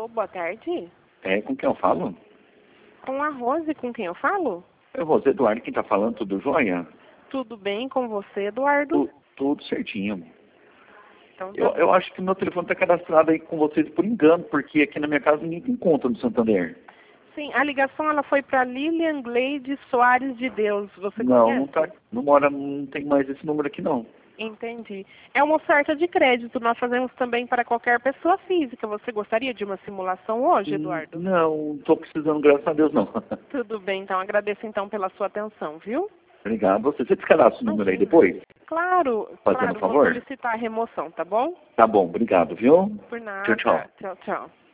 boa tarde. Com quem eu falo? Com a Rose, com quem eu falo? É você, Eduardo, quem tá falando, tudo jóia? Tudo bem com você, Eduardo? Tudo certinho. Então, Eu acho que meu telefone tá cadastrado aí com vocês por engano, porque aqui na minha casa ninguém tem conta no Santander. Sim, a ligação ela foi para Lilian Gleide Soares de Deus. Você Não, conhece? não tá, não mora, não tem mais esse número aqui não. Entendi. É uma oferta de crédito. Nós fazemos também para qualquer pessoa física. Você gostaria de uma simulação hoje, Eduardo? Não, tô precisando, graças a Deus, não. Tudo bem, então. Agradeço então pela sua atenção, viu? Obrigado. Você descadastra o número aí depois? Claro, Fazendo claro. Vou favor? solicitar a remoção, tá bom? Tá bom, obrigado, viu? Por nada. Tchau, tchau. Tchau, tchau.